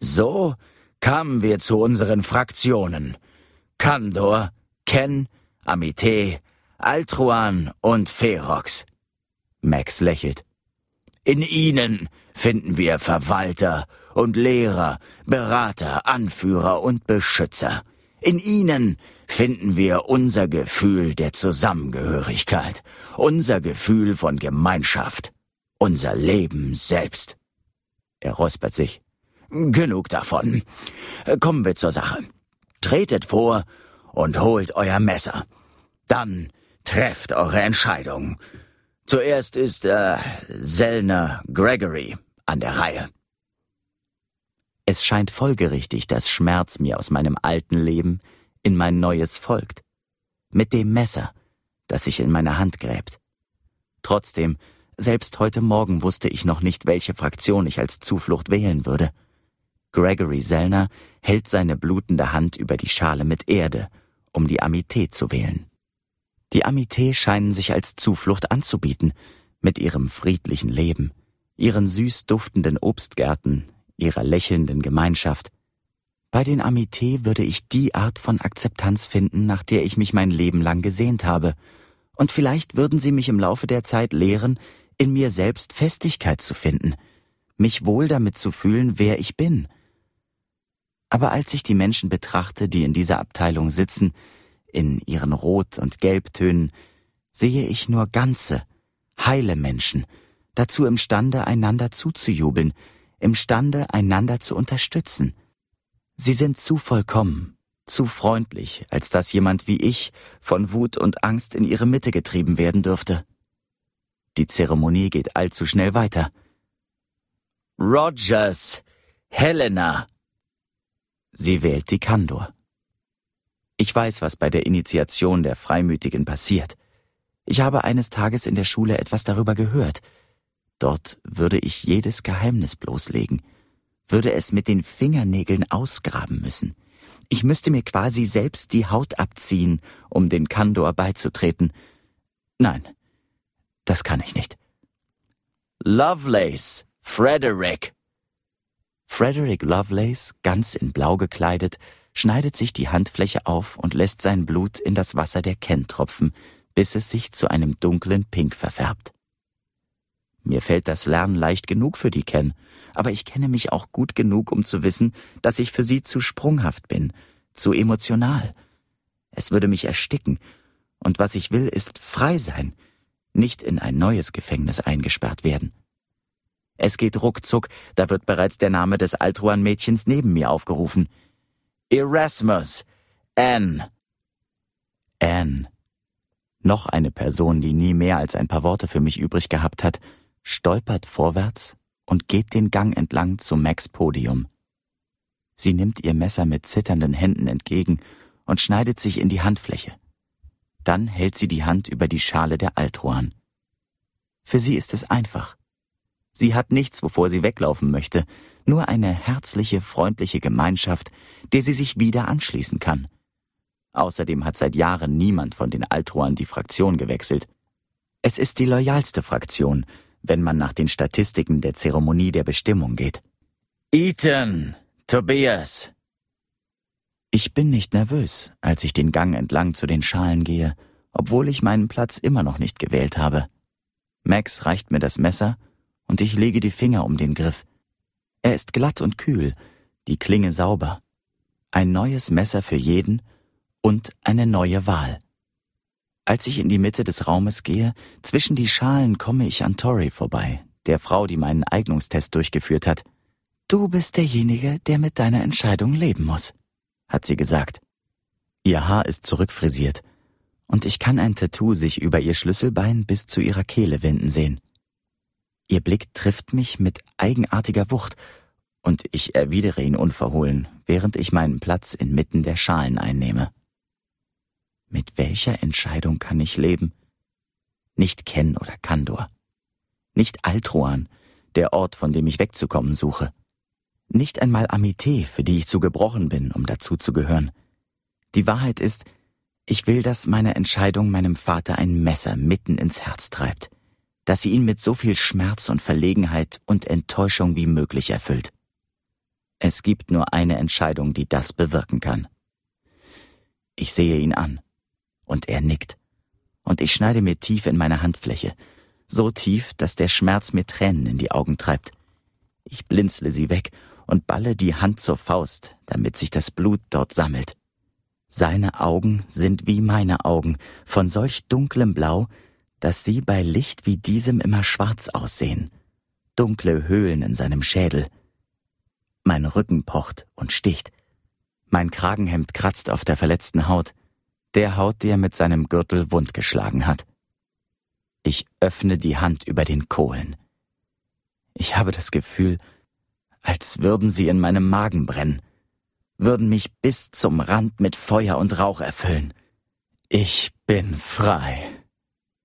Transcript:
So kamen wir zu unseren Fraktionen. Kandor, Ken, Amité, Altruan und Ferox. Max lächelt. In ihnen finden wir Verwalter und Lehrer, Berater, Anführer und Beschützer. In ihnen finden wir unser Gefühl der Zusammengehörigkeit, unser Gefühl von Gemeinschaft, unser Leben selbst. Er räuspert sich. Genug davon. Kommen wir zur Sache. Tretet vor und holt euer Messer. Dann trefft eure Entscheidung. Zuerst ist Sellner Gregory an der Reihe. Es scheint folgerichtig, dass Schmerz mir aus meinem alten Leben in mein neues folgt. Mit dem Messer, das sich in meine Hand gräbt. Trotzdem, selbst heute Morgen wusste ich noch nicht, welche Fraktion ich als Zuflucht wählen würde. Gregory Sellner hält seine blutende Hand über die Schale mit Erde, um die Amité zu wählen. Die Amité scheinen sich als Zuflucht anzubieten, mit ihrem friedlichen Leben, ihren süß duftenden Obstgärten, ihrer lächelnden Gemeinschaft. Bei den Amité würde ich die Art von Akzeptanz finden, nach der ich mich mein Leben lang gesehnt habe, und vielleicht würden sie mich im Laufe der Zeit lehren, in mir selbst Festigkeit zu finden, mich wohl damit zu fühlen, wer ich bin. Aber als ich die Menschen betrachte, die in dieser Abteilung sitzen, in ihren Rot- und Gelbtönen, sehe ich nur ganze, heile Menschen, dazu imstande, einander zuzujubeln, imstande, einander zu unterstützen. Sie sind zu vollkommen, zu freundlich, als dass jemand wie ich von Wut und Angst in ihre Mitte getrieben werden dürfte. Die Zeremonie geht allzu schnell weiter. Rogers, Helena. Sie wählt die Kandor. Ich weiß, was bei der Initiation der Freimütigen passiert. Ich habe eines Tages in der Schule etwas darüber gehört. Dort würde ich jedes Geheimnis bloßlegen, würde es mit den Fingernägeln ausgraben müssen. Ich müsste mir quasi selbst die Haut abziehen, um den Kandor beizutreten. Nein, das kann ich nicht. Lovelace, Frederick. Frederick Lovelace, ganz in Blau gekleidet, schneidet sich die Handfläche auf und lässt sein Blut in das Wasser der Ken tropfen, bis es sich zu einem dunklen Pink verfärbt. Mir fällt das Lernen leicht genug für die Ken, aber ich kenne mich auch gut genug, um zu wissen, dass ich für sie zu sprunghaft bin, zu emotional. Es würde mich ersticken, und was ich will, ist frei sein, nicht in ein neues Gefängnis eingesperrt werden. Es geht ruckzuck, da wird bereits der Name des Altruan-Mädchens neben mir aufgerufen. Erasmus, Anne. Anne. Noch eine Person, die nie mehr als ein paar Worte für mich übrig gehabt hat, stolpert vorwärts und geht den Gang entlang zum Max Podium. Sie nimmt ihr Messer mit zitternden Händen entgegen und schneidet sich in die Handfläche. Dann hält sie die Hand über die Schale der Altruan. Für sie ist es einfach. Sie hat nichts, wovor sie weglaufen möchte, nur eine herzliche, freundliche Gemeinschaft, der sie sich wieder anschließen kann. Außerdem hat seit Jahren niemand von den Altruan die Fraktion gewechselt. Es ist die loyalste Fraktion, wenn man nach den Statistiken der Zeremonie der Bestimmung geht. Ethan, Tobias. Ich bin nicht nervös, als ich den Gang entlang zu den Schalen gehe, obwohl ich meinen Platz immer noch nicht gewählt habe. Max reicht mir das Messer und ich lege die Finger um den Griff. Er ist glatt und kühl, die Klinge sauber. Ein neues Messer für jeden und eine neue Wahl. Als ich in die Mitte des Raumes gehe, zwischen die Schalen komme ich an Tori vorbei, der Frau, die meinen Eignungstest durchgeführt hat. »Du bist derjenige, der mit deiner Entscheidung leben muss«, hat sie gesagt. Ihr Haar ist zurückfrisiert und ich kann ein Tattoo sich über ihr Schlüsselbein bis zu ihrer Kehle winden sehen. Ihr Blick trifft mich mit eigenartiger Wucht und ich erwidere ihn unverhohlen, während ich meinen Platz inmitten der Schalen einnehme. Mit welcher Entscheidung kann ich leben? Nicht Ken oder Kandor. Nicht Altruan, der Ort, von dem ich wegzukommen suche. Nicht einmal Amité, für die ich zu gebrochen bin, um dazuzugehören. Die Wahrheit ist, ich will, dass meine Entscheidung meinem Vater ein Messer mitten ins Herz treibt, dass sie ihn mit so viel Schmerz und Verlegenheit und Enttäuschung wie möglich erfüllt. Es gibt nur eine Entscheidung, die das bewirken kann. Ich sehe ihn an, und er nickt, und ich schneide mir tief in meine Handfläche, so tief, dass der Schmerz mir Tränen in die Augen treibt. Ich blinzle sie weg und balle die Hand zur Faust, damit sich das Blut dort sammelt. Seine Augen sind wie meine Augen, von solch dunklem Blau, dass sie bei Licht wie diesem immer schwarz aussehen. Dunkle Höhlen in seinem Schädel. Mein Rücken pocht und sticht. Mein Kragenhemd kratzt auf der verletzten Haut, der Haut, die er mit seinem Gürtel wundgeschlagen hat. Ich öffne die Hand über den Kohlen. Ich habe das Gefühl, als würden sie in meinem Magen brennen, würden mich bis zum Rand mit Feuer und Rauch erfüllen. Ich bin frei.